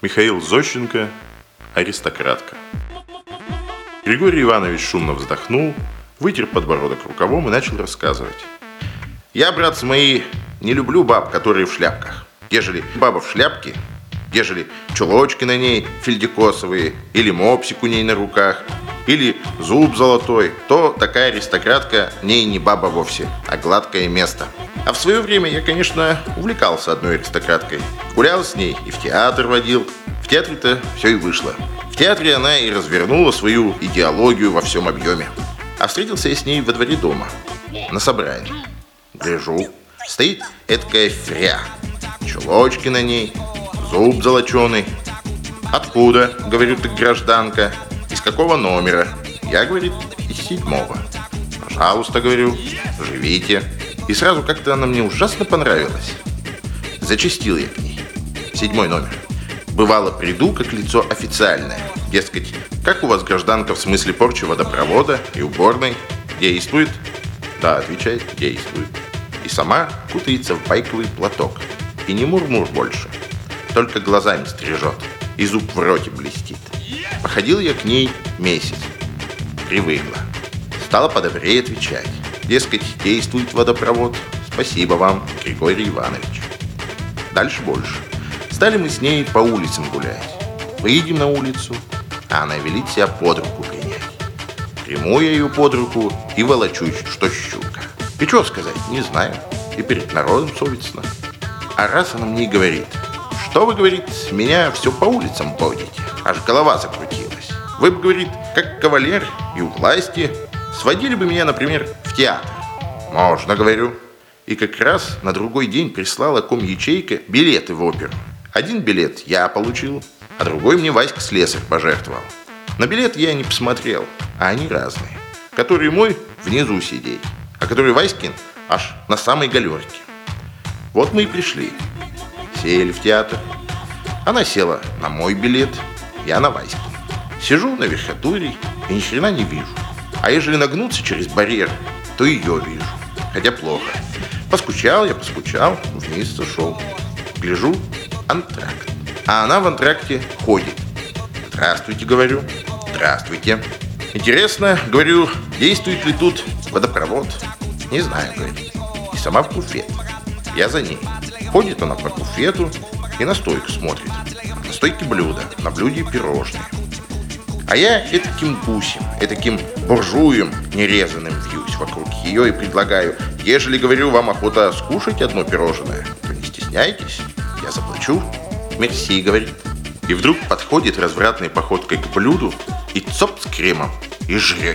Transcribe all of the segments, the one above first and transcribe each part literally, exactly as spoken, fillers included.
Михаил Зощенко, аристократка. Григорий Иванович шумно вздохнул, вытер подбородок рукавом и начал рассказывать. Я, братцы мои, не люблю баб, которые в шляпках. Ежели баба в шляпке, ежели чулочки на ней фельдикосовые, или мопсик у ней на руках, или зуб золотой, то такая аристократка не и не баба вовсе, а гладкое место. А в свое время я, конечно, увлекался одной аристократкой. Гулял с ней и в театр водил. В театре-то все и вышло. В театре она и развернула свою идеологию во всем объеме. А встретился я с ней во дворе дома, на собрании. Гляжу, стоит эткая фря, чулочки на ней, зуб золоченый. Откуда, говорю, ты гражданка? Из какого номера? Я, говорит, из седьмого. Пожалуйста, говорю, живите. И сразу как-то она мне ужасно понравилась. Зачастил я к ней. Седьмой номер. Бывало, приду как лицо официальное. Дескать, как у вас гражданка в смысле порчи водопровода и уборной? Действует? Да, отвечает, действует. И сама кутается в байковый платок. И не мур-мур больше. Только глазами стрижет. И зуб в роте блестит. Походил я к ней месяц. Привыкла. Стала подобрее отвечать. Дескать, действует водопровод. Спасибо вам, Григорий Иванович. Дальше больше. Стали мы с ней по улицам гулять. Выйдем на улицу, а она велит себя под руку принять. Приму я ее под руку и волочусь, что щука. И что сказать, не знаю. И перед народом совестно. А раз она мне говорит: что вы, говорит, меня все по улицам водите? Аж голова закрутилась. Вы бы, говорит, как кавалер и у власти, сводили бы меня, например, в театр. Можно, говорю. И как раз на другой день прислала ком-ячейка билеты в оперу. Один билет я получил, а другой мне Васька слесарь пожертвовал. На билет я не посмотрел, а они разные. Который мой внизу сидеть, а который Васькин аж на самой галерке. Вот мы и пришли. Сели в театр. Она села на мой билет, я на Васькин. Сижу на верхотуре и ни хрена не вижу. А ежели нагнуться через барьер, то ее вижу. Хотя плохо. Поскучал я, поскучал, вниз сошел. Гляжу, антракт. А она в антракте ходит. Здравствуйте, говорю. Здравствуйте. Интересно, говорю, действует ли тут водопровод? Не знаю, говорит. И сама в буфет. Я за ней. Ходит она по буфету и на стойку смотрит. На стойке блюдо, на блюде пирожные. А я этаким гусем, этаким буржуем нерезанным вьюсь вокруг ее и предлагаю: ежели, говорю, вам охота скушать одно пирожное, то не стесняйтесь, я заплачу. Мерси, говорит. И вдруг подходит развратной походкой к блюду и цоп с кремом и жрет.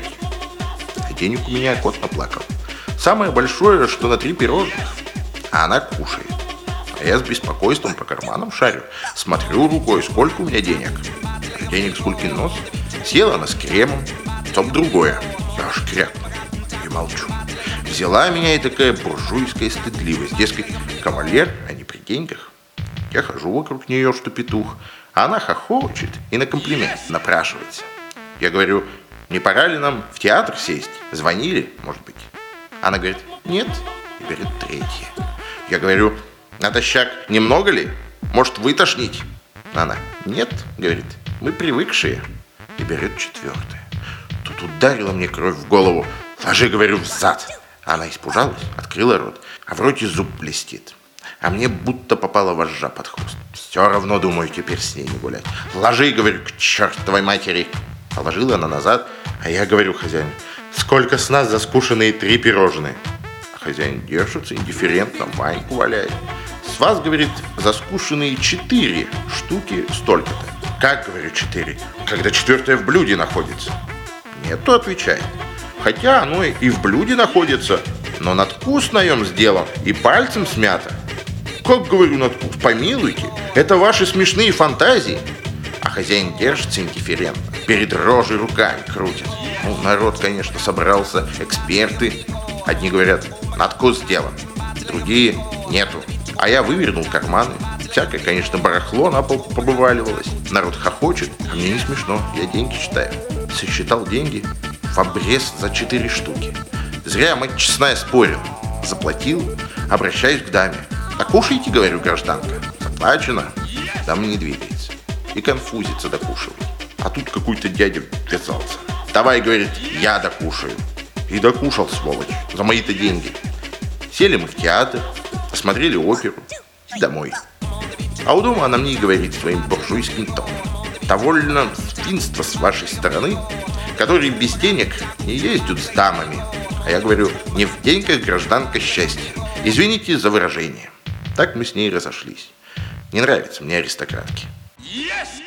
А денег у меня кот наплакал. Самое большое, что на три пирожных. А она кушает. А я с беспокойством по карманам шарю. Смотрю рукой, сколько у меня денег. А денег сколькин нос. Села она с кремом, цоп другое. Я аж крякнул и молчу. Взяла меня и такая буржуйская стыдливость. Дескать, кавалер, а не при деньгах. Я хожу вокруг нее, что петух, а она хохочет и на комплимент напрашивается. Я говорю: не пора ли нам в театр сесть? Звонили, может быть? Она говорит: нет. И берет третье. Я говорю: натощак немного ли? Может, вытошнить? Она: нет, говорит, мы привыкшие. И берет четвертое. Тут ударила мне кровь в голову. Ложи, говорю, взад. Она испужалась, открыла рот, а в роте зуб блестит. А мне будто попала вожжа под хвост. Все равно, думаю, теперь с ней не гулять. Ложи, говорю, к чертовой матери. Положила она назад, а я говорю хозяину: сколько с нас за скушенные три пирожные? А хозяин держится индифферентно, Ваньку валяет. С вас, говорит, за скушенные четыре штуки столько-то. Как, говорю, четыре, когда четвертое в блюде находится? Нету, отвечает. Хотя оно и в блюде находится, но надкус на нем сделан и пальцем смято. Как, говорю, надкус? Помилуйте, это ваши смешные фантазии. А хозяин держится индифферентно, перед рожей руками крутит. Ну, народ, конечно, собрался, эксперты. Одни говорят: надкус сделан, другие: нету. А я вывернул карманы. Всякое, конечно, барахло на пол побываливалось. Народ хохочет, а мне не смешно, я деньги считаю. Сосчитал деньги в обрез за четыре штуки. Зря, мать честная, спорил. Заплатил, обращаюсь к даме: а кушайте, говорю, гражданка. Заплачено. Дама не двигается. и конфузится докушивать. А тут какой-то дядя ввязался. Давай, говорит, я докушаю. И докушал, сволочь, за мои-то деньги. Сели мы в театр, посмотрели оперу и домой. А у дома она мне и говорит своим буржуйским тоном: довольно свинство с вашей стороны, которые без денег не ездят с дамами. А я говорю: не в деньгах гражданка счастья. Извините за выражение. Так мы с ней разошлись. Не нравятся мне аристократки. Yes!